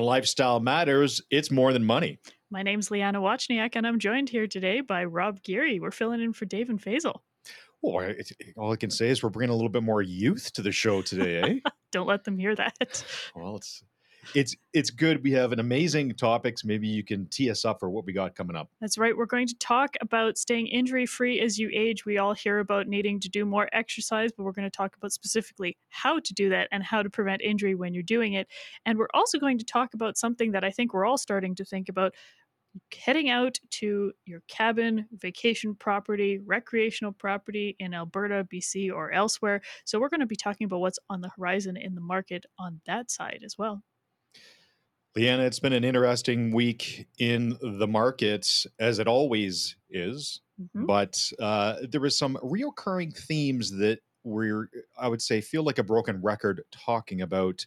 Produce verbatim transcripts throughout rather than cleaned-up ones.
Lifestyle matters. It's more than money. My name's Liana Wachniak, and I'm joined here today by Rob Geary. We're filling in for Dave and Faisal. Well, it's, all I can say is we're bringing a little bit more youth to the show today, eh? Don't let them hear that. Well, it's it's it's good. We have an amazing topics. Maybe you can tee us up for what we got coming up. That's right. We're going to talk about staying injury free as you age. We all hear about needing to do more exercise, but we're going to talk about specifically how to do that and how to prevent injury when you're doing it. And we're also going to talk about something that I think we're all starting to think about: heading out to your cabin, vacation property, recreational property in Alberta, B C, or elsewhere. So, we're going to be talking about what's on the horizon in the market on that side as well. Leanna, it's been an interesting week in the markets, as it always is. Mm-hmm. But uh, there was some reoccurring themes that we're, I would say, feel like a broken record talking about.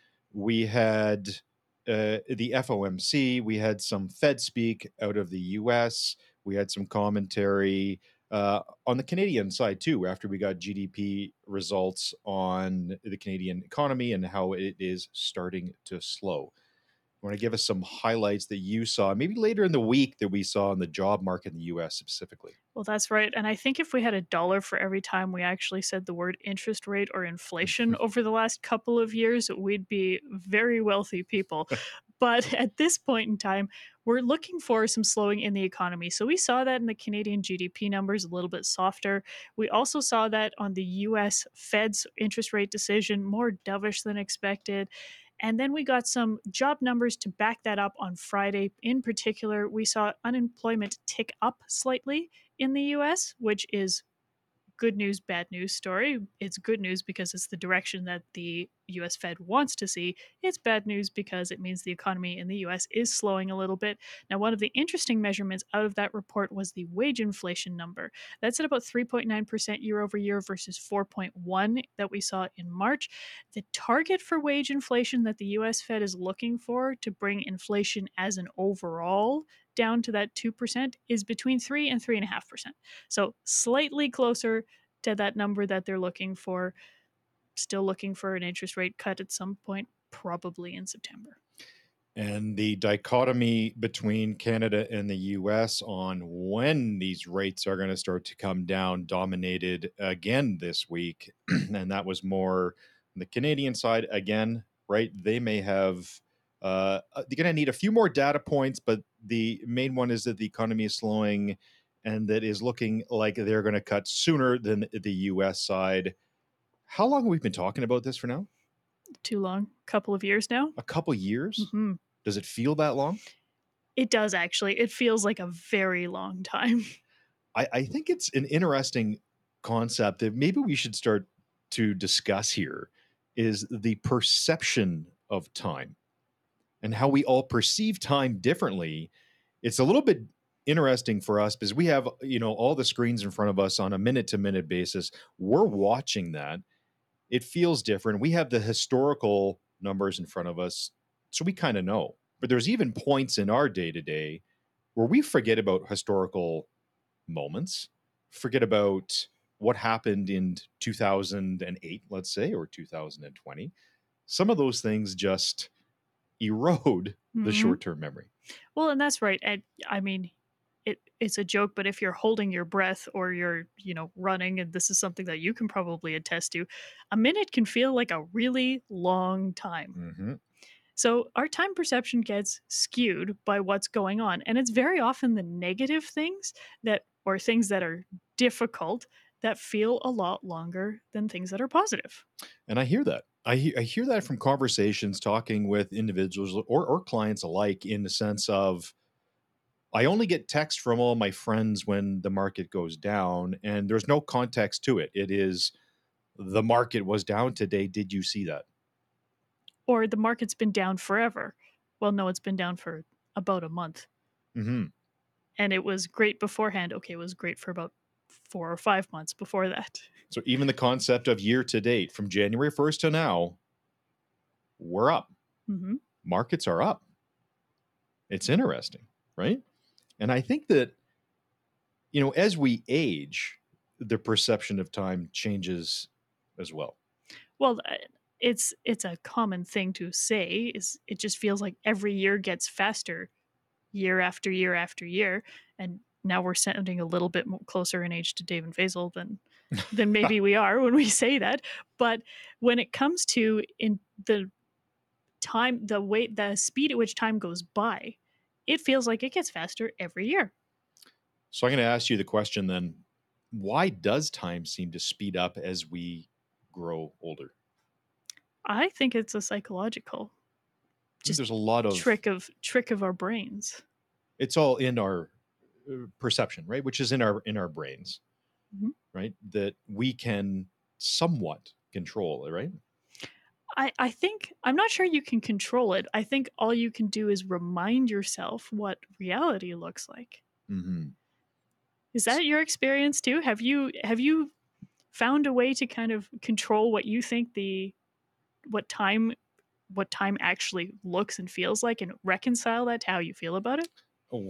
We had uh, the F O M C, we had some Fed speak out of the U S, we had some commentary uh, on the Canadian side too, after we got G D P results on the Canadian economy and how it is starting to slow. You want to give us some highlights that you saw, maybe later in the week, that we saw in the job market in the U S specifically? Well, that's right. And I think if we had a dollar for every time we actually said the word interest rate or inflation over the last couple of years, we'd be very wealthy people. But at this point in time, we're looking for some slowing in the economy. So we saw that in the Canadian G D P numbers, a little bit softer. We also saw that on the U S Fed's interest rate decision, more dovish than expected. And then we got some job numbers to back that up on Friday. In particular, we saw unemployment tick up slightly in the U S, which is good news, bad news story. It's good news because it's the direction that the U S Fed wants to see. It's bad news because it means the economy in the U S is slowing a little bit. Now, one of the interesting measurements out of that report was the wage inflation number. That's at about three point nine percent year over year versus four point one that we saw in March. The target for wage inflation that the U S Fed is looking for to bring inflation as an overall down to that two percent is between three and three point five percent. So slightly closer to that number that they're looking for. Still looking for an interest rate cut at some point, probably in September. And the dichotomy between Canada and the U S on when these rates are going to start to come down dominated again this week. And that was more on the Canadian side again, right? They may have, uh, they're going to need a few more data points, but the main one is that the economy is slowing and that is looking like they're going to cut sooner than the U S side. How long have we been talking about this for now? Too long. Couple of years now. A couple years? Mm-hmm. Does it feel that long? It does, actually. It feels like a very long time. I, I think it's an interesting concept that maybe we should start to discuss here is the perception of time and how we all perceive time differently. It's a little bit interesting for us because we have, you know, all the screens in front of us on a minute to minute basis. We're watching that. It feels different. We have the historical numbers in front of us, so we kind of know. But there's even points in our day to day where we forget about historical moments, forget about what happened in two thousand eight, let's say, or two thousand twenty. Some of those things just erode the Mhm. short-term memory. Well, and that's right. And I mean, it it's a joke, but if you're holding your breath or you're, you know, running, and this is something that you can probably attest to, a minute can feel like a really long time. Mm-hmm. So our time perception gets skewed by what's going on. And it's very often the negative things that, or things that are difficult, that feel a lot longer than things that are positive. And I hear that. I, he- I hear that from conversations talking with individuals or, or clients alike, in the sense of, I only get text from all my friends when the market goes down, and there's no context to it. It is, the market was down today. Did you see that? Or the market's been down forever. Well, no, it's been down for about a month. Mm-hmm. And it was great beforehand. Okay, it was great for about four or five months before that. So even the concept of year to date, from January first to now, we're up. Mm-hmm. Markets are up. It's interesting, right? And I think that, you know, as we age, the perception of time changes as well. Well, it's it's a common thing to say, is it just feels like every year gets faster year after year after year, and now we're sounding a little bit more closer in age to Dave and Faisal than than maybe we are when we say that. But when it comes to in the time, the way, the speed at which time goes by, it feels like it gets faster every year. So I'm going to ask you the question then: why does time seem to speed up as we grow older? I think it's a psychological I think just there's a lot of trick of trick of our brains. it's all in our uh, perception, right? Which is in our in our brains, Mhm. right? That we can somewhat control, right? I, I think I'm not sure you can control it. I think all you can do is remind yourself what reality looks like. Mm-hmm. Is that your experience too? Have you have you found a way to kind of control what you think the what time what time actually looks and feels like, and reconcile that to how you feel about it? Oh,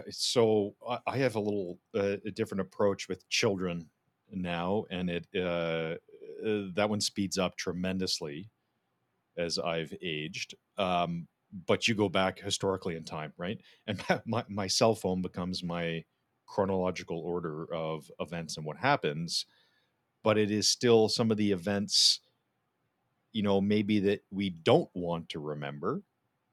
so I I have a little uh, a different approach with children now, and it uh, uh, that one speeds up tremendously as I've aged. Um, but you go back historically in time, right? And my, my cell phone becomes my chronological order of events and what happens. But it is still some of the events, you know, maybe that we don't want to remember,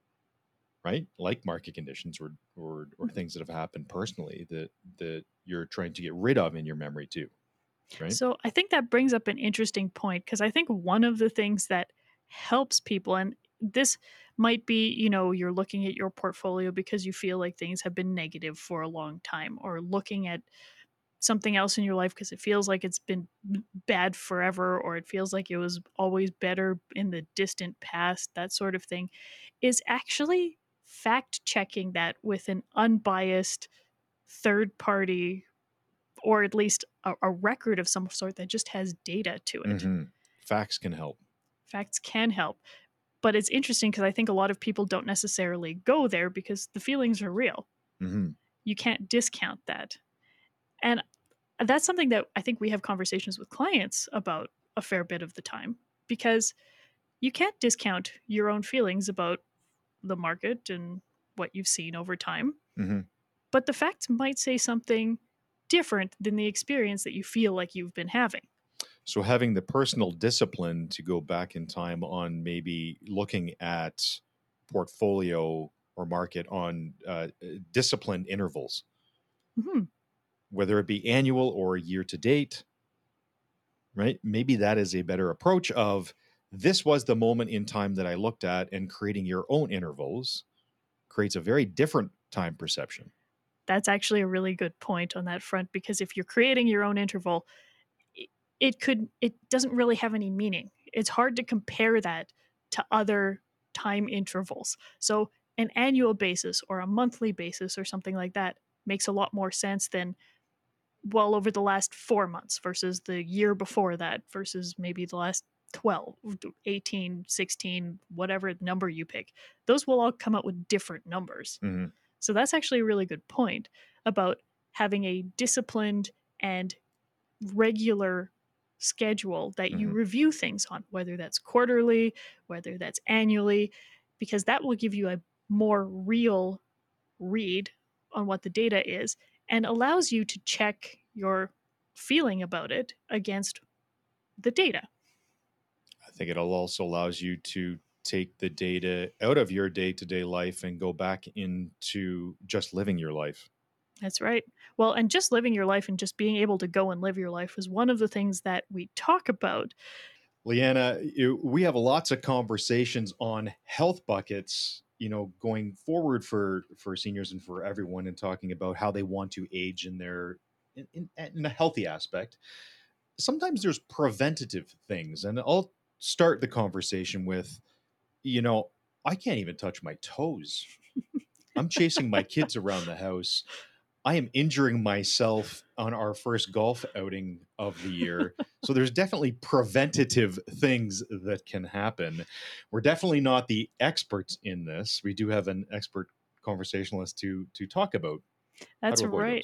right? Like market conditions or or or things that have happened personally that that you're trying to get rid of in your memory too, right? So I think that brings up an interesting point, because I think one of the things that helps people, and this might be, you know, you're looking at your portfolio because you feel like things have been negative for a long time, or looking at something else in your life because it feels like it's been bad forever, or it feels like it was always better in the distant past, that sort of thing, is actually fact checking that with an unbiased third party, or at least a, a record of some sort that just has data to it. Hmm. Facts can help. Facts can help. But it's interesting because I think a lot of people don't necessarily go there because the feelings are real. Hmm. You can't discount that. And that's something that I think we have conversations with clients about a fair bit of the time, because you can't discount your own feelings about the market and what you've seen over time. Hmm. But the facts might say something different than the experience that you feel like you've been having. So having the personal discipline to go back in time on maybe looking at portfolio or market on uh, disciplined intervals, Mhm. whether it be annual or year to date, right? Maybe that is a better approach of this was the moment in time that I looked at, and creating your own intervals creates a very different time perception. That's actually a really good point on that front, because if you're creating your own interval, it, it could it doesn't really have any meaning. It's hard to compare that to other time intervals. So an annual basis or a monthly basis or something like that makes a lot more sense than, well, over the last four months versus the year before that versus maybe the last twelve, eighteen, sixteen, whatever number you pick. Those will all come out with different numbers. Mhm. So that's actually a really good point about having a disciplined and regular schedule that you Mhm. review things on, whether that's quarterly, whether that's annually, because that will give you a more real read on what the data is, and allows you to check your feeling about it against the data. I think it also allows you to take the data out of your day to day life and go back into just living your life. That's right. Well, and just living your life and just being able to go and live your life is one of the things that we talk about. Leanna, you, we have lots of conversations on health buckets, you know, going forward for for seniors and for everyone, and talking about how they want to age in their in, in, in a healthy aspect. Sometimes there's preventative things, and I'll start the conversation with, you know, I can't even touch my toes. I'm chasing my kids around the house. I am injuring myself on our first golf outing of the year. So there's definitely preventative things that can happen. We're definitely not the experts in this. We do have an expert conversationalist to to talk about how to That's avoid right. those.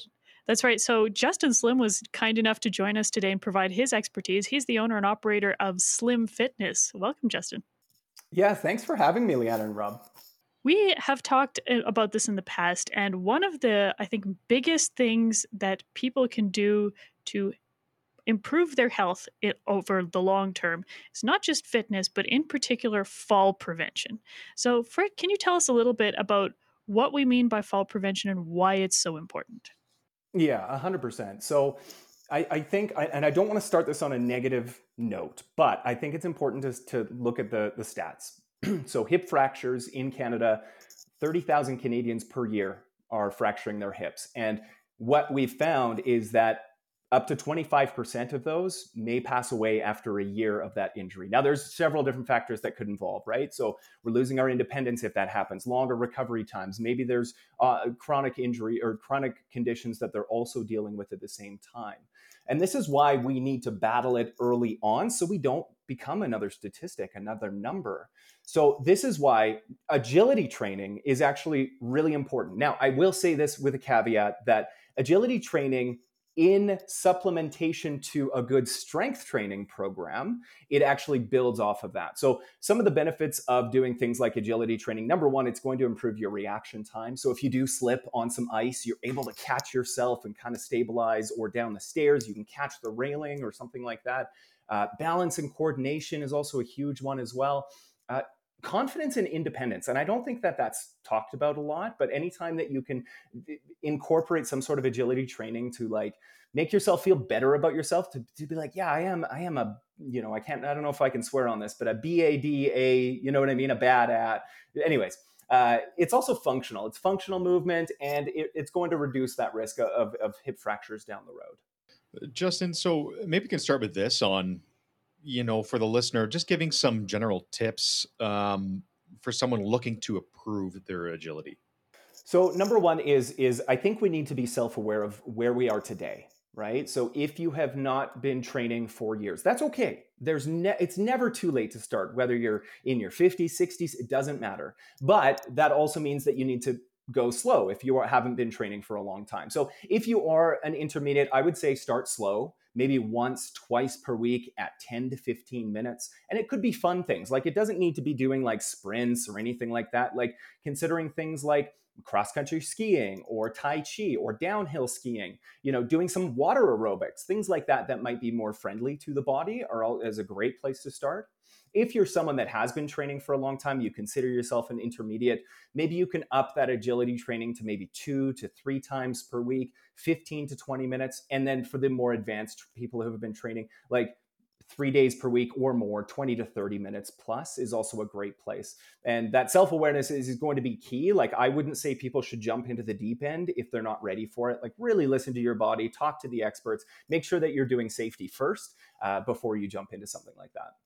That's right. So Justin Slim was kind enough to join us today and provide his expertise. He's the owner and operator of Slim Fitness. Welcome, Justin. Yeah, thanks for having me, Leanna and Rob. We have talked uh, about this in the past, and one of the, I think, biggest things that people can do to improve their health I over the long term is not just fitness, but in particular, fall prevention. So, Fred, can you tell us a little bit about what we mean by fall prevention and why it's so important? Yeah, one hundred percent. So I, I think, I, and I don't want to start this on a negative note, but I think it's important to, to look at the, the stats. So hip fractures in Canada, thirty thousand Canadians per year are fracturing their hips. And what we've found is that up to twenty-five percent of those may pass away after a year of that injury. Now, there's several different factors that could involve, right? So we're losing our independence if that happens, longer recovery times. Maybe there's uh, chronic injury or chronic conditions that they're also dealing with at the same time. And this is why we need to battle it early on so we don't become another statistic, another number. So this is why agility training is actually really important. Now, I will say this with a caveat that agility training in supplementation to a good strength training program, it actually builds off of that. So some of the benefits of doing things like agility training, number one, it's going to improve your reaction time. So if you do slip on some ice, you're able to catch yourself and kind of stabilize, or down the stairs, you can catch the railing or something like that. Uh, balance and coordination is also a huge one as well. Uh, confidence and independence. And I don't think that that's talked about a lot, but anytime that you can incorporate some sort of agility training to like make yourself feel better about yourself, to, to be like, yeah, I am, I am a, you know, I can't, I don't know if I can swear on this, but a B A D A, you know what I mean? A bad at, anyways. Uh, it's also functional. It's functional movement, and it, it's going to reduce that risk of, of hip fractures down the road. Justin, so maybe we can start with this on, you know, for the listener, just giving some general tips um, for someone looking to improve their agility. So number one is is I think we need to be self-aware of where we are today, right? So if you have not been training for years, that's okay. There's ne- it's never too late to start, whether you're in your fifties, sixties, it doesn't matter. But that also means that you need to go slow if you are, haven't been training for a long time. So if you are an intermediate, I would say start slow, maybe once, twice per week at ten to fifteen minutes. And it could be fun things. Like it doesn't need to be doing like sprints or anything like that. Like considering things like cross country skiing or tai chi or downhill skiing, you know, doing some water aerobics, things like that that might be more friendly to the body are all is a great place to start. If you're someone that has been training for a long time, you consider yourself an intermediate, maybe you can up that agility training to maybe two to three times per week, fifteen to twenty minutes. And then for the more advanced people who have been training, like three days per week or more, twenty to thirty minutes plus is also a great place. And that self-awareness is, is going to be key. Like I wouldn't say people should jump into the deep end if they're not ready for it. Like really listen to your body, talk to the experts, make sure that you're doing safety first uh, before you jump into something like that.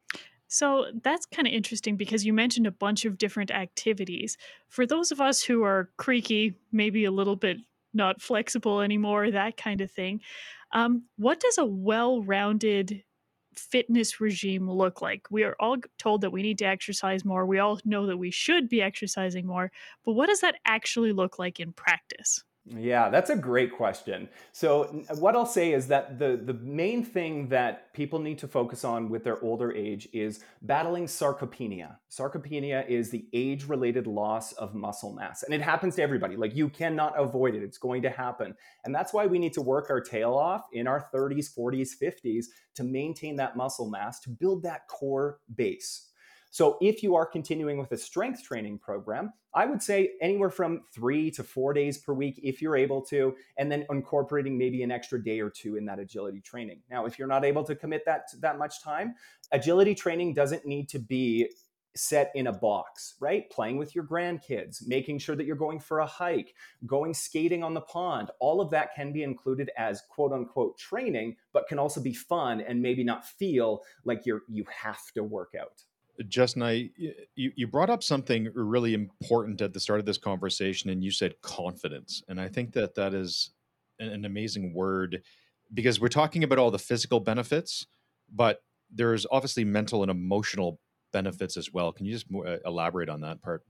So that's kind of interesting because you mentioned a bunch of different activities. For those of us who are creaky, maybe a little bit not flexible anymore, that kind of thing, um, what does a well rounded fitness regime look like? We are all told that we need to exercise more. We all know that we should be exercising more. But what does that actually look like in practice? Yeah, that's a great question. So n- what I'll say is that the the main thing that people need to focus on with their older age is battling sarcopenia. Sarcopenia is the age-related loss of muscle mass, and it happens to everybody. Like you cannot avoid it. It's going to happen. And that's why we need to work our tail off in our thirties, forties, fifties to maintain that muscle mass, to build that core base. So if you are continuing with a strength training program, I would say anywhere from three to four days per week if you're able to, and then incorporating maybe an extra day or two in that agility training. Now, if you're not able to commit that that much time, agility training doesn't need to be set in a box, right? Playing with your grandkids, making sure that you're going for a hike, going skating on the pond, all of that can be included as quote unquote training, but can also be fun and maybe not feel like you're you have to work out. Justin, I you, you brought up something really important at the start of this conversation, and you said confidence, and I think that that is an, an amazing word because we're talking about all the physical benefits, but there's obviously mental and emotional benefits as well. Can you just mo- uh, elaborate on that part?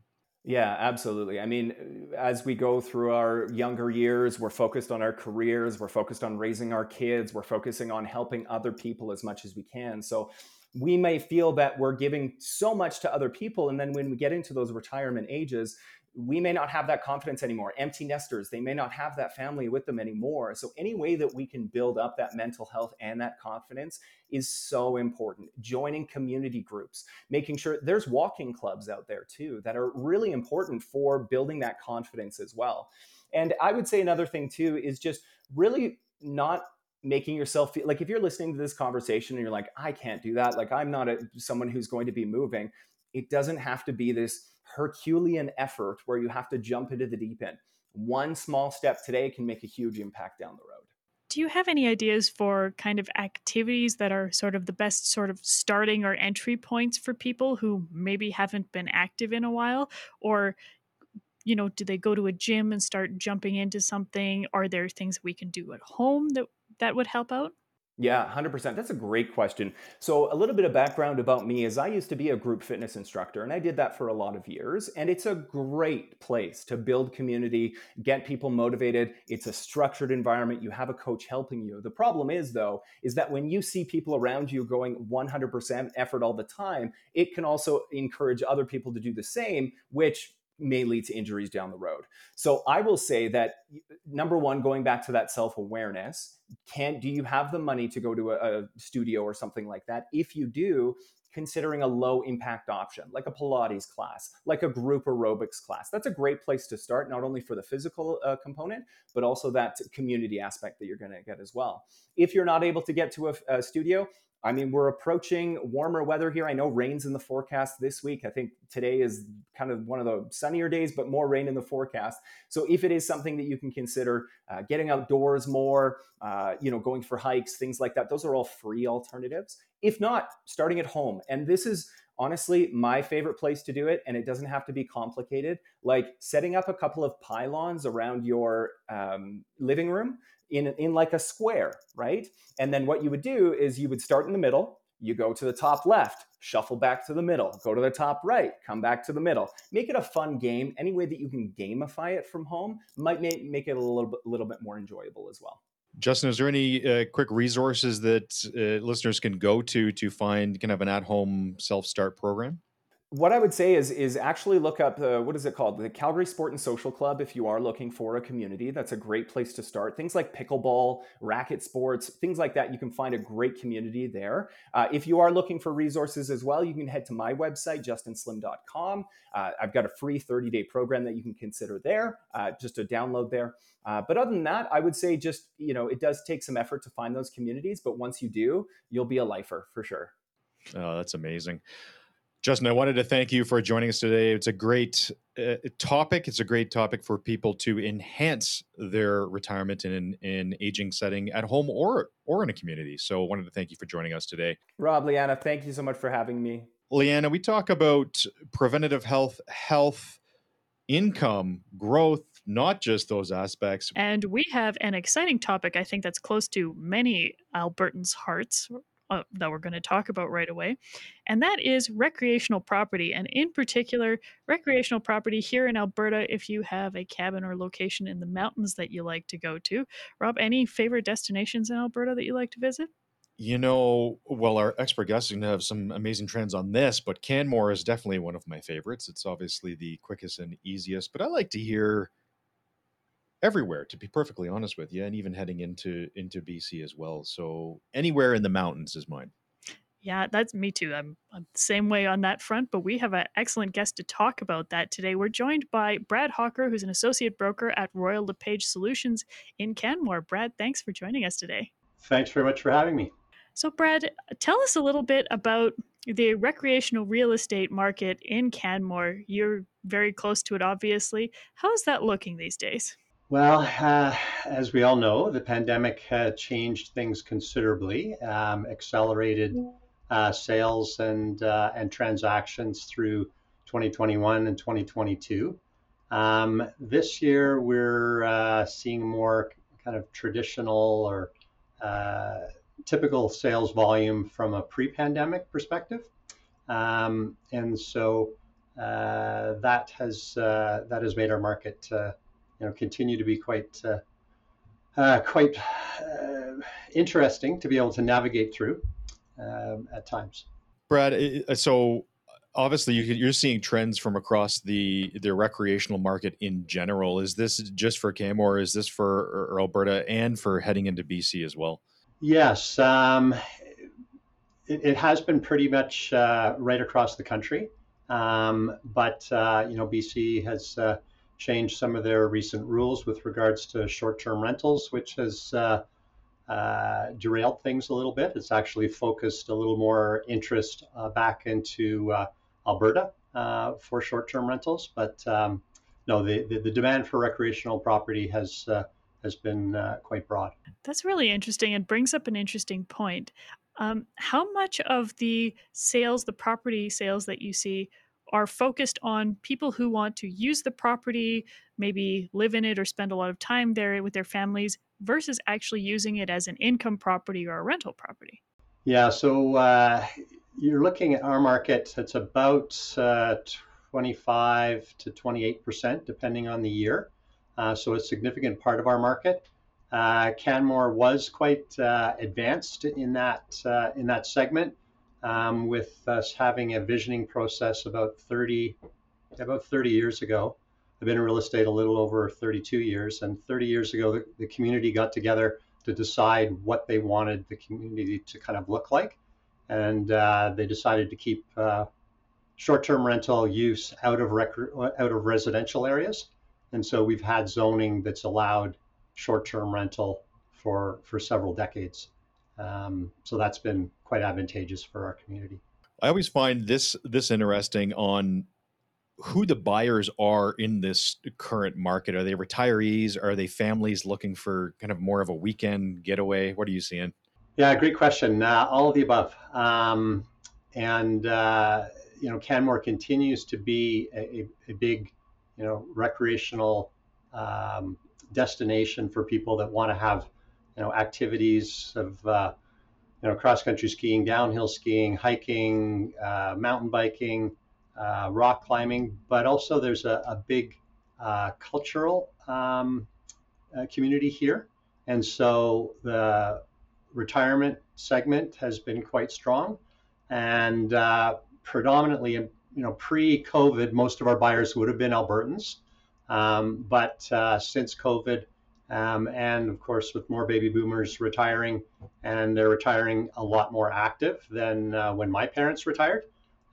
Yeah, absolutely. I mean, as we go through our younger years, we're focused on our careers, we're focused on raising our kids, we're focusing on helping other people as much as we can. So we may feel that we're giving so much to other people. And then when we get into those retirement ages, we may not have that confidence anymore. Empty nesters, they may not have that family with them anymore. So any way that we can build up that mental health and that confidence is so important. Joining community groups, making sure there's walking clubs out there too that are really important for building that confidence as well. And I would say another thing too is just really not making yourself feel like, if you're listening to this conversation and you're like, I can't do that, like I'm not a, someone who's going to be moving, it doesn't have to be this Herculean effort where you have to jump into the deep end. One small step today can make a huge impact down the road. Do you have any ideas for kind of activities that are sort of the best sort of starting or entry points for people who maybe haven't been active in a while? Or, you know, do they go to a gym and start jumping into something? Are there things we can do at home that that would help out? Yeah, one hundred percent. That's a great question. So, a little bit of background about me is I used to be a group fitness instructor, and I did that for a lot of years. And it's a great place to build community, get people motivated. It's a structured environment. You have a coach helping you. The problem is, though, is that when you see people around you going one hundred percent effort all the time, it can also encourage other people to do the same, which may lead to injuries down the road. So, I will say that number one, going back to that self awareness, can do you have the money to go to a, a studio or something like that? If you do, considering a low impact option like a Pilates class, like a group aerobics class, that's a great place to start, not only for the physical uh, component, but also that community aspect that you're going to get as well. If you're not able to get to a, a studio, I mean, we're approaching warmer weather here. I know rain's in the forecast this week. I think today is kind of one of the sunnier days, but more rain in the forecast. So if it is something that you can consider, uh, getting outdoors more, uh, you know, going for hikes, things like that, those are all free alternatives. If not, starting at home. And this is honestly my favorite place to do it. And it doesn't have to be complicated. Like setting up a couple of pylons around your um, living room in, in like a square, right? And then what you would do is you would start in the middle, you go to the top left, shuffle back to the middle, go to the top right, come back to the middle. Make it a fun game. Any way that you can gamify it from home might make, make it a little bit, little bit more enjoyable as well. Justin, is there any uh, quick resources that uh, listeners can go to to find kind of an at-home self-start program? What I would say is is actually look up the, what is it called? The Calgary Sport and Social Club if you are looking for a community. That's a great place to start. Things like pickleball, racket sports, things like that. You can find a great community there. Uh, if you are looking for resources as well, you can head to my website, justin slim dot com. Uh, I've got a free thirty-day program that you can consider there, uh, just to download there. Uh, but other than that, I would say just, you know, it does take some effort to find those communities, but once you do, you'll be a lifer for sure. Oh, that's amazing. Justin, I wanted to thank you for joining us today. It's a great uh, topic. It's a great topic for people to enhance their retirement in an in aging setting at home or or in a community. So I wanted to thank you for joining us today. Rob, Leanna, thank you so much for having me. Leanna, we talk about preventative health, health, income, growth, not just those aspects. And we have an exciting topic, I think, that's close to many Albertans' hearts uh, that we're going to talk about right away. And that is recreational property. And in particular, recreational property here in Alberta, if you have a cabin or location in the mountains that you like to go to. Rob, any favorite destinations in Alberta that you like to visit? You know, well, our expert guest is going to have some amazing trends on this, but Canmore is definitely one of my favorites. It's obviously the quickest and easiest, but I like to hear everywhere, to be perfectly honest with you, and even heading into into B C as well. So anywhere in the mountains is mine. Yeah, that's me too. I'm, I'm the same way on that front, but we have an excellent guest to talk about that today. We're joined by Brad Hawker, who's an associate broker at Royal LePage Solutions in Canmore. Brad, thanks for joining us today. Thanks very much for having me. So, Brad, tell us a little bit about the recreational real estate market in Canmore. You're very close to it, obviously. How is that looking these days? Well, uh, as we all know, the pandemic had changed things considerably, um, accelerated uh, sales and uh, and transactions through twenty twenty-one and twenty twenty-two. Um, this year, we're uh, seeing more kind of traditional or uh, typical sales volume from a pre-pandemic perspective. Um, and so uh, that has uh, that has made our market, uh, you know, continue to be quite uh, uh, quite uh, interesting to be able to navigate through um, at times. Brad, i- so obviously you, you're seeing trends from across the the recreational market in general. Is this just for Canmore? Is this for Alberta and for heading into B C as well? Yes, um, it, it has been pretty much uh, right across the country, um, but uh, you know, B C has uh, changed some of their recent rules with regards to short-term rentals, which has uh, uh, derailed things a little bit. It's actually focused a little more interest uh, back into uh, Alberta uh, for short-term rentals, but um, no, the, the, the demand for recreational property has uh, has been uh, quite broad. That's really interesting and brings up an interesting point. Um, how much of the sales, the property sales that you see, are focused on people who want to use the property, maybe live in it or spend a lot of time there with their families, versus actually using it as an income property or a rental property? Yeah, so uh, you're looking at our market, it's about uh, twenty-five to twenty-eight percent, depending on the year. Uh, so a significant part of our market. Uh, Canmore was quite uh, advanced in that uh, in that segment, um, with us having a visioning process about thirty about thirty years ago. I've been in real estate a little over thirty-two years, and thirty years ago, the, the community got together to decide what they wanted the community to kind of look like, and uh, they decided to keep uh, short-term rental use out of rec- out of residential areas, and so we've had zoning that's allowed short-term rental for for several decades. Um, so that's been quite advantageous for our community. I always find this this interesting on who the buyers are in this current market. Are they retirees? Are they families looking for kind of more of a weekend getaway? What are you seeing? Yeah, great question. Uh, all of the above. Um, and, uh, you know, Canmore continues to be a, a big, you know, recreational um, destination for people that want to have, you know, activities of, uh, you know, cross-country skiing, downhill skiing, hiking, uh, mountain biking, uh, rock climbing. But also there's a, a big uh, cultural um, uh, community here. And so the retirement segment has been quite strong, and uh, predominantly, you know, pre-COVID, most of our buyers would have been Albertans, um, but uh, since COVID, um, and of course with more baby boomers retiring, and they're retiring a lot more active than uh, when my parents retired.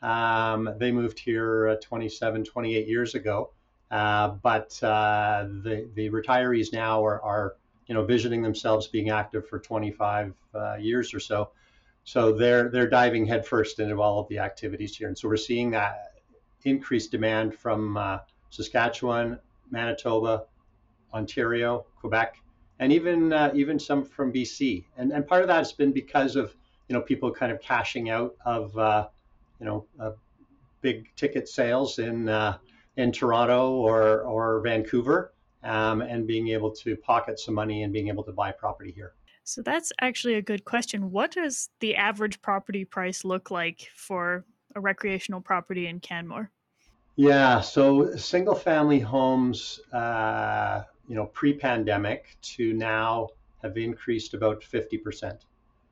Um, they moved here uh, twenty-seven, twenty-eight years ago, uh, but uh, the the retirees now are, are you know, visioning themselves being active for twenty-five uh, years or so. So they're they're diving headfirst into all of the activities here, and so we're seeing that increased demand from uh, Saskatchewan, Manitoba, Ontario, Quebec, and even uh, even some from B C. And and part of that has been because of, you know, people kind of cashing out of uh, you know uh, big ticket sales in uh, in Toronto or or Vancouver, um, and being able to pocket some money and being able to buy property here. So that's actually a good question. What does the average property price look like for a recreational property in Canmore? Yeah, so single family homes, uh, you know, pre-pandemic to now have increased about fifty percent.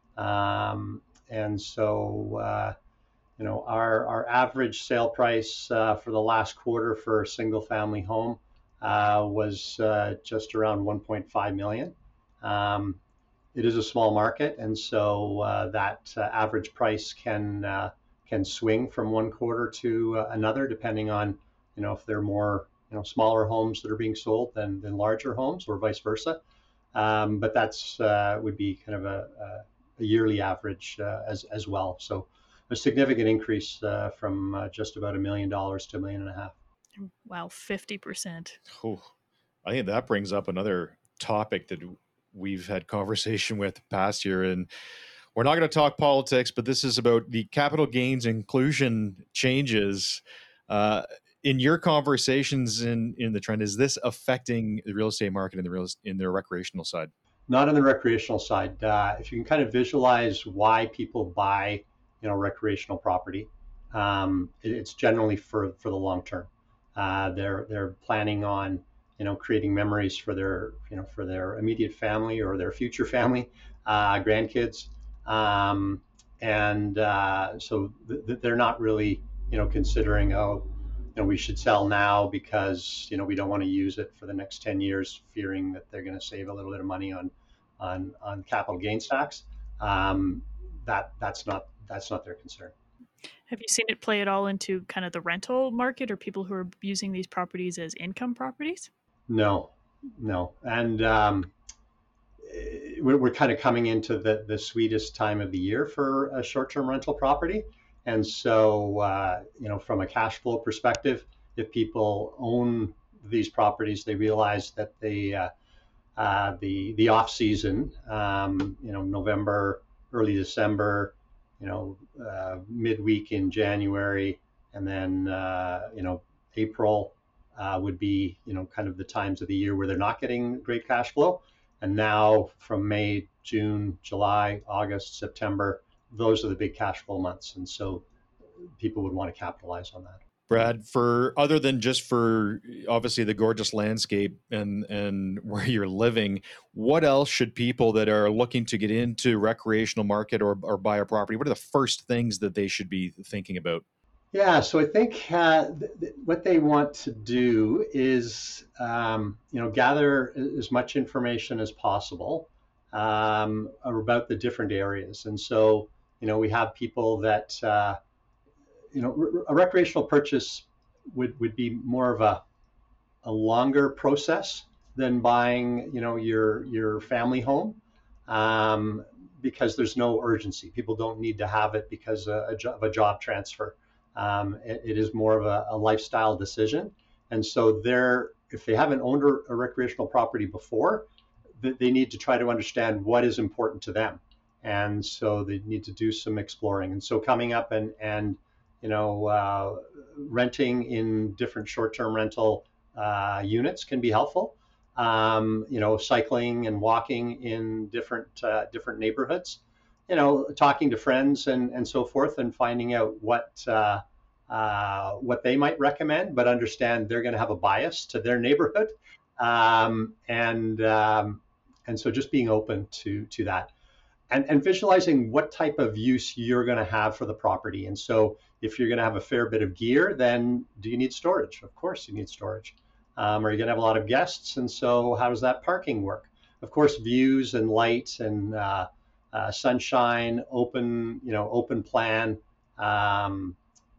Um, and so, uh, you know, our, our average sale price uh, for the last quarter for a single family home uh, was uh, just around one point five million. Um, it is a small market, and so uh, that uh, average price can uh, can swing from one quarter to uh, another, depending on, you know, if they're more, you know, smaller homes that are being sold than, than larger homes, or vice versa. Um, but that's uh, would be kind of a, a, a yearly average uh, as as well. So a significant increase uh, from uh, just about a million dollars to a million and a half. Wow, fifty percent. Oh, I think that brings up another topic that we've had conversation with past year, and we're not going to talk politics, but this is about the capital gains inclusion changes. Uh, in your conversations in, in the trend, is this affecting the real estate market in the real in their recreational side? Not on the recreational side. Uh, if you can kind of visualize why people buy, you know, recreational property, um, it- it's generally for, for the long term. Uh, they're they're planning on, you know, creating memories for their, you know, for their immediate family or their future family, uh, grandkids, um, and uh, so th- th- they're not really, you know, considering, oh, you know, we should sell now because, you know, we don't want to use it for the next ten years, fearing that they're going to save a little bit of money on on on capital gains tax. Um, that that's not that's not their concern. Have you seen it play at all into kind of the rental market or people who are using these properties as income properties? No, no, and um, we're, we're kind of coming into the the sweetest time of the year for a short-term rental property, and so uh, you know, from a cash flow perspective, if people own these properties, they realize that they uh, uh, the the off season, um, you know, November, early December, you know, uh, midweek in January, and then uh, you know, April uh, would be, you know, kind of the times of the year where they're not getting great cash flow. And now from May, June, July, August, September, those are the big cash flow months, and so people would want to capitalize on that. Brad, for other than just for obviously the gorgeous landscape and and where you're living, what else should people that are looking to get into recreational market or, or buy a property, what are the first things that they should be thinking about? Yeah, so I think uh, th- th- what they want to do is, um, you know, gather as much information as possible um, about the different areas. And so, you know, we have people that, uh, you know, a recreational purchase would, would be more of a, a longer process than buying, you know, your your family home, um, because there's no urgency. People don't need to have it because of a, of a job transfer. Um, it, it is more of a, a lifestyle decision, and so they're, if they haven't owned a, a recreational property before, they need to try to understand what is important to them, and so they need to do some exploring. And so coming up and and you know, uh, renting in different short-term rental uh, units can be helpful. Um, you know, cycling and walking in different uh, different neighborhoods. You know, talking to friends and and so forth, and finding out what uh, uh, what they might recommend, but understand they're going to have a bias to their neighborhood, um, and um, and so just being open to to that, and, and visualizing what type of use you're going to have for the property. And so if you're going to have a fair bit of gear, then do you need storage? Of course you need storage. Um, are you going to have a lot of guests? And so how does that parking work? Of course, views and light and uh, uh, sunshine, open, you know, open plan. Um,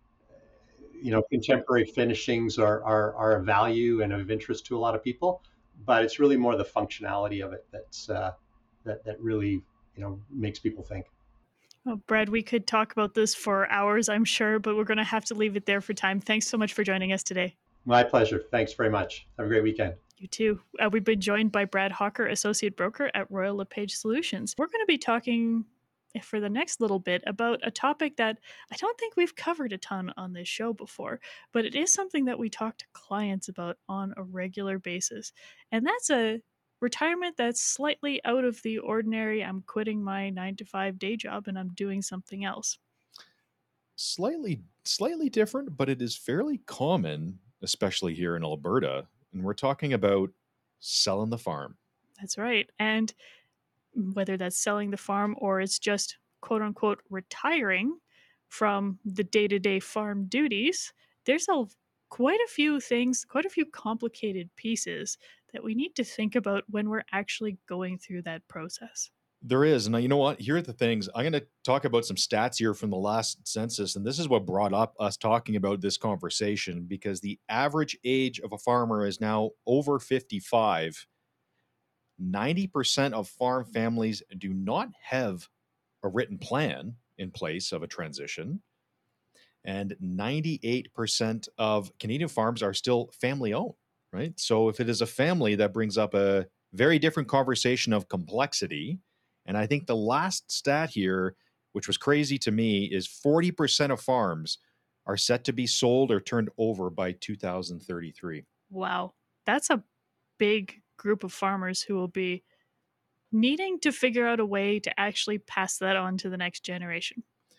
you know, contemporary finishings are, are, are a value and of interest to a lot of people, but it's really more the functionality of it that's uh, that, that really, you know, makes people think. Oh, Brad, we could talk about this for hours, I'm sure, but we're going to have to leave it there for time. Thanks so much for joining us today. My pleasure. Thanks very much. Have a great weekend. You too. Uh, we've been joined by Brad Hawker, Associate Broker at Royal LePage Solutions. We're going to be talking for the next little bit about a topic that I don't think we've covered a ton on this show before, but it is something that we talk to clients about on a regular basis. And that's a retirement that's slightly out of the ordinary. I'm quitting my nine to five day job and I'm doing something else. Slightly, slightly different, but it is fairly common, especially here in Alberta. And we're talking about selling the farm. That's right. And whether that's selling the farm or it's just quote unquote retiring from the day to day farm duties, there's a quite a few things, quite a few complicated pieces that we need to think about when we're actually going through that process. There is. And you know what? Here are the things. I'm going to talk about some stats here from the last census. And this is what brought up us talking about this conversation, because the average age of a farmer is now over fifty-five. ninety percent of farm families do not have a written plan in place of a transition. And ninety-eight percent of Canadian farms are still family owned, right? So if it is a family, that brings up a very different conversation of complexity. And I think the last stat here, which was crazy to me, is forty percent of farms are set to be sold or turned over by two thousand thirty-three. Wow. That's a big group of farmers who will be needing to figure out a way to actually pass that on to the next generation.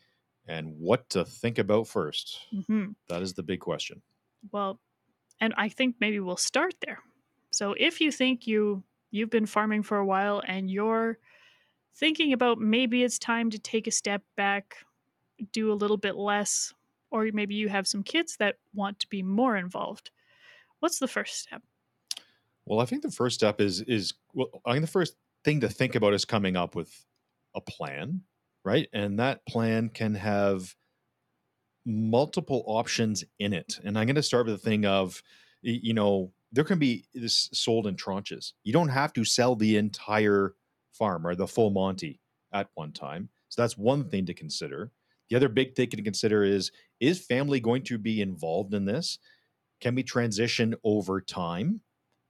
and what to think about first. hmm That is the big question. Well, and I think maybe we'll start there. So if you think you you've been farming for a while and you're thinking about maybe it's time to take a step back, do a little bit less, or maybe you have some kids that want to be more involved, what's the first step? Well, I think the first step is is well, I think the first thing to think about is coming up with a plan, right? And that plan can have multiple options in it. And I'm going to start with the thing of, y- you know, there can be this sold in tranches. You don't have to sell the entire farm or the full Monty at one time. So that's one thing to consider. The other big thing to consider is is family going to be involved in this? Can we transition over time?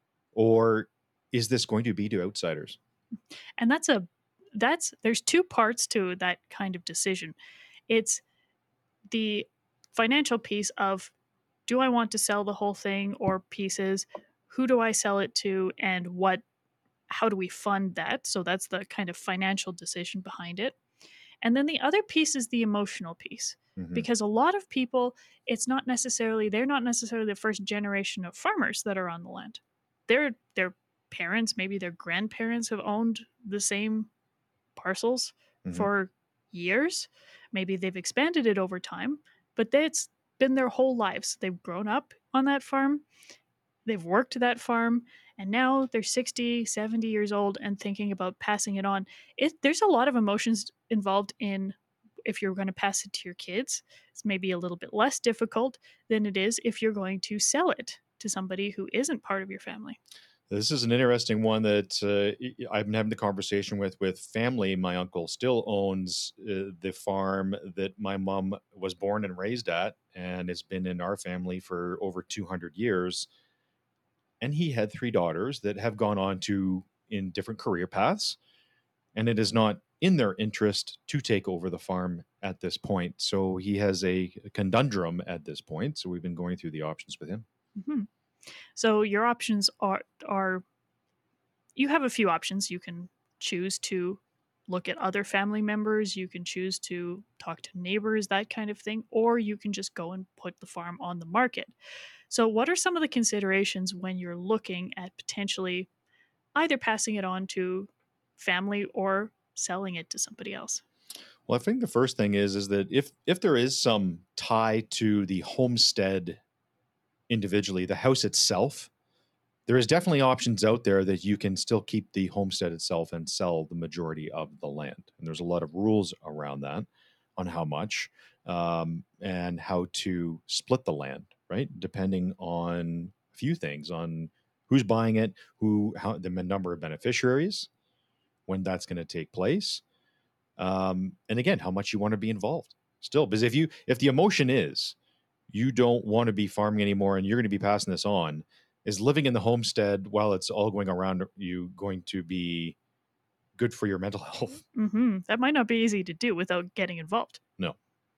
Or is this going to be to outsiders? And that's a that's there's two parts to that kind of decision. It's the financial piece of, do I want to sell the whole thing or pieces? Who do I sell it to, and what how do we fund that? So that's the kind of financial decision behind it. And then the other piece is the emotional piece. Mhm. Because a lot of people, it's not necessarily they're not necessarily the first generation of farmers that are on the land. Their their parents, maybe their grandparents have owned the same parcels Mhm. for years. Maybe they've expanded it over time, but it's been their whole lives. They've grown up on that farm, they've worked that farm, and now they're sixty, seventy years old and thinking about passing it on. It, there's a lot of emotions involved in if you're going to pass it to your kids. It's maybe a little bit less difficult than it is if you're going to sell it to somebody who isn't part of your family. This is an interesting one that uh, I've been having the conversation with with family. My uncle still owns uh, the farm that my mom was born and raised at, and it's been in our family for over two hundred years. And he had three daughters that have gone on to in different career paths, and it is not in their interest to take over the farm at this point. So he has a conundrum at this point. So we've been going through the options with him. Mhm. So your options are are you have a few options. You can choose to look at other family members, you can choose to talk to neighbors, that kind of thing, or you can just go and put the farm on the market. So, what are some of the considerations when you're looking at potentially either passing it on to family or selling it to somebody else? Well, I think the first thing is is that if if there is some tie to the homestead individually, the house itself, there is definitely options out there that you can still keep the homestead itself and sell the majority of the land. And there's a lot of rules around that on how much um, and how to split the land, right? Depending on a few things, on who's buying it, who, how the number of beneficiaries, when that's going to take place, um, and again, how much you want to be involved. Still, because if you if the emotion is you don't want to be farming anymore and you're going to be passing this on, is living in the homestead while it's all going around you going to be good for your mental health? hmm That might not be easy to do without getting involved. No.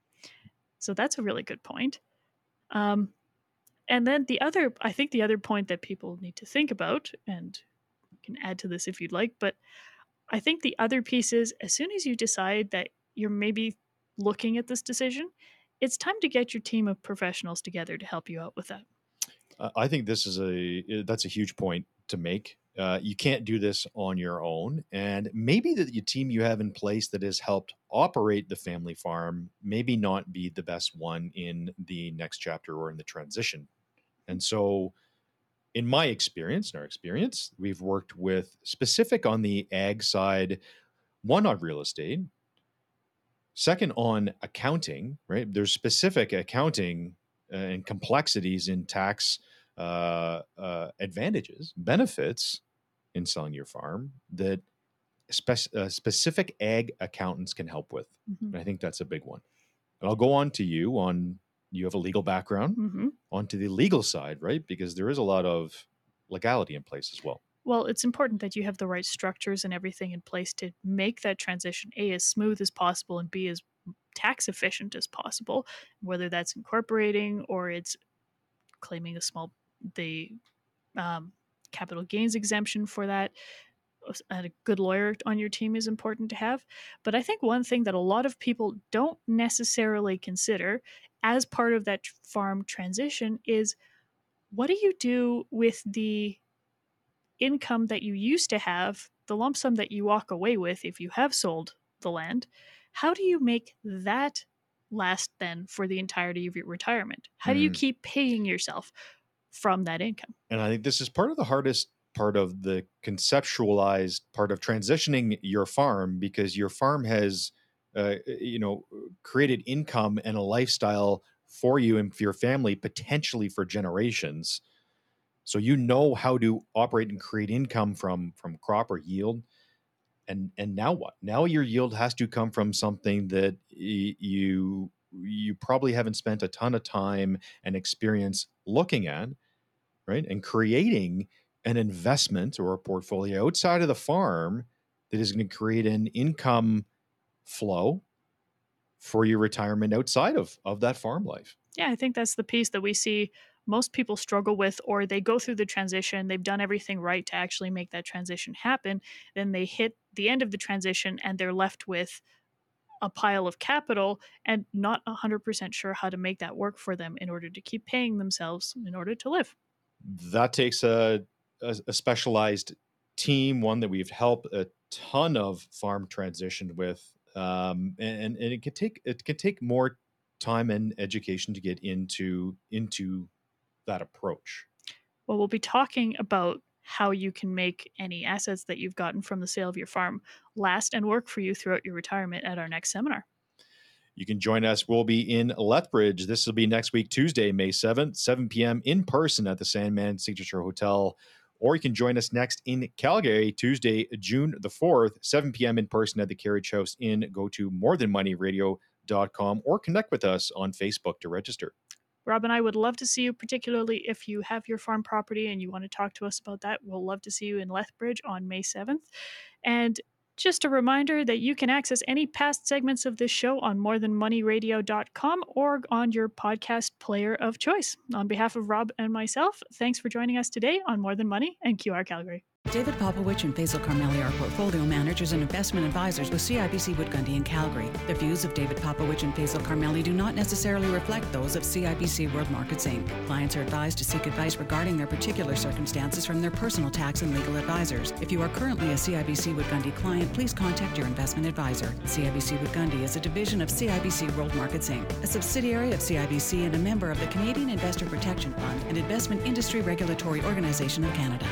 So, that's a really good point. Um, and then the other, I think the other point that people need to think about, and you can add to this if you'd like, but I think the other piece is as soon as you decide that you're maybe looking at this decision, it's time to get your team of professionals together to help you out with that. Uh, I think this is a that's a huge point to make. Uh, you can't do this on your own, and maybe the, the team you have in place that has helped operate the family farm maybe not be the best one in the next chapter or in the transition. And so, in my experience, in our experience, we've worked with specific on the ag side, one on real estate, second on accounting, right? There's specific accounting uh, and complexities in tax uh, uh, advantages, benefits in selling your farm that spec- uh, specific ag accountants can help with. Mm-hmm. And I think that's a big one. And I'll go on to you on you have a legal background, Mm-hmm. onto the legal side, right? Because there is a lot of legality in place as well. Well, it's important that you have the right structures and everything in place to make that transition A, as smooth as possible, and B, as tax efficient as possible, whether that's incorporating or it's claiming a small, the um, capital gains exemption for that. a good lawyer on your team is important to have. But I think one thing that a lot of people don't necessarily consider as part of that farm transition is, what do you do with the income that you used to have, the lump sum that you walk away with if you have sold the land? How do you make that last then for the entirety of your retirement? How do you Mm. keep paying yourself from that income? And I think this is part of the hardest part of the conceptualized part of transitioning your farm, because your farm has, uh, you know, created income and a lifestyle for you and for your family, potentially for generations. So you know how to operate and create income from from crop or yield. And and now what? Now your yield has to come from something that y- you you probably haven't spent a ton of time and experience looking at, right? And creating an investment or a portfolio outside of the farm that is going to create an income flow for your retirement outside of of that farm life. Yeah, I think that's the piece that we see most people struggle with, or they go through the transition, they've done everything right to actually make that transition happen. Then they hit the end of the transition and they're left with a pile of capital and not one hundred percent sure how to make that work for them in order to keep paying themselves in order to live. That takes a, a, a specialized team, one that we've helped a ton of farm transition with, um, and and it can take it can take more time and education to get into into that approach. Well, we'll be talking about how you can make any assets that you've gotten from the sale of your farm last and work for you throughout your retirement at our next seminar. You can join us. We'll be in Lethbridge. This will be next week, Tuesday, May seventh, seven p.m. in person at the Sandman Signature Hotel. Or you can join us next in Calgary, Tuesday, June the fourth, seven p.m. in person at the Carriage House Inn. Go to more than money radio dot com or connect with us on Facebook to register. Rob and I would love to see you, particularly if you have your farm property and you want to talk to us about that. We'll love to see you in Lethbridge on May seventh. And just a reminder that you can access any past segments of this show on more than money radio dot com or on your podcast player of choice. On behalf of Rob and myself, thanks for joining us today on More Than Money and Q R Calgary. David Popowich and Faisal Carmeli are portfolio managers and investment advisors with C I B C Wood Gundy in Calgary. The views of David Popowich and Faisal Carmeli do not necessarily reflect those of C I B C World Markets Incorporated. Clients are advised to seek advice regarding their particular circumstances from their personal tax and legal advisors. If you are currently a C I B C Wood Gundy client, please contact your investment advisor. C I B C Wood Gundy is a division of C I B C World Markets Incorporated, a subsidiary of C I B C and a member of the Canadian Investor Protection Fund and Investment Industry Regulatory Organization of Canada.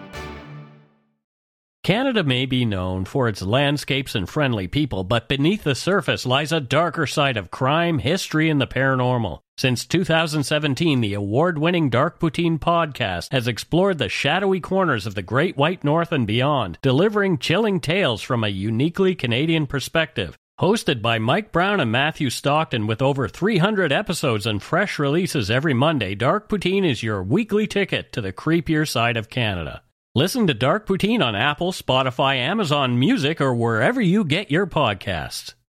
Canada may be known for its landscapes and friendly people, but beneath the surface lies a darker side of crime, history, and the paranormal. Since two thousand seventeen, the award-winning Dark Poutine podcast has explored the shadowy corners of the Great White North and beyond, delivering chilling tales from a uniquely Canadian perspective. Hosted by Mike Brown and Matthew Stockton with over three hundred episodes and fresh releases every Monday, Dark Poutine is your weekly ticket to the creepier side of Canada. Listen to Dark Poutine on Apple, Spotify, Amazon Music, or wherever you get your podcasts.